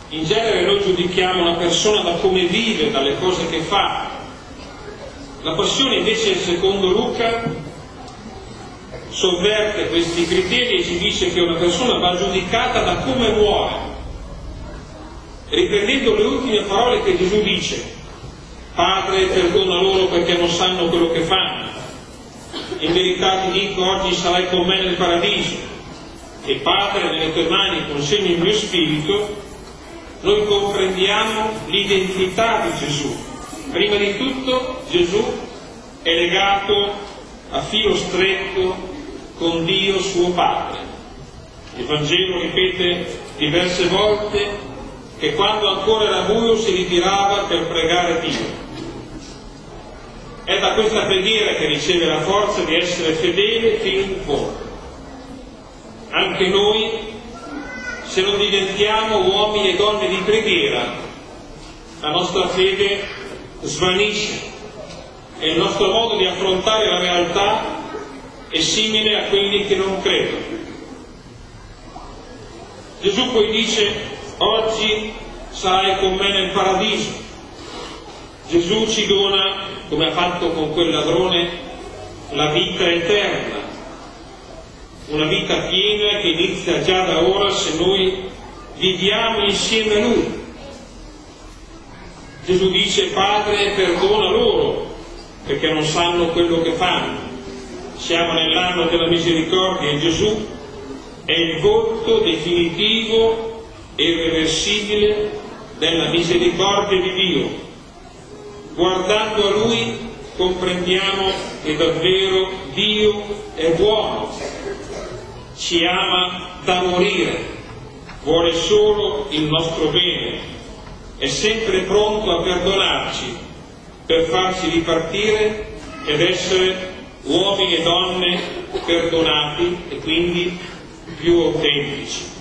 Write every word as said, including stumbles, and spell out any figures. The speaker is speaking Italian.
In genere noi giudichiamo una persona da come vive, dalle cose che fa. La passione invece, secondo Luca, sovverte questi criteri e ci dice che una persona va giudicata da come muore, riprendendo le ultime parole che Gesù dice: Padre, perdona loro perché non sanno quello che fanno. In verità ti dico, oggi sarai con me nel paradiso. E Padre, nelle tue mani consegno il mio spirito. Noi comprendiamo l'identità di Gesù. Prima di tutto, Gesù è legato a filo stretto con Dio suo Padre. Il Vangelo ripete diverse volte che quando ancora era buio si ritirava per pregare Dio. È da questa preghiera che riceve la forza di essere fedele fino in fondo. Anche noi, se non diventiamo uomini e donne di preghiera, la nostra fede svanisce e il nostro modo di affrontare la realtà è simile a quelli che non credono. Gesù poi dice: oggi sarai con me nel paradiso. Gesù ci dona, come ha fatto con quel ladrone, la vita eterna, una vita piena che inizia già da ora se noi viviamo insieme a Lui. Gesù dice: Padre, perdona loro perché non sanno quello che fanno. Siamo nell'anno della misericordia e Gesù è il volto definitivo e irreversibile della misericordia di Dio. Guardando a Lui comprendiamo che davvero Dio è buono, ci ama da morire, vuole solo il nostro bene, è sempre pronto a perdonarci per farci ripartire ed essere uomini e donne perdonati e quindi più autentici.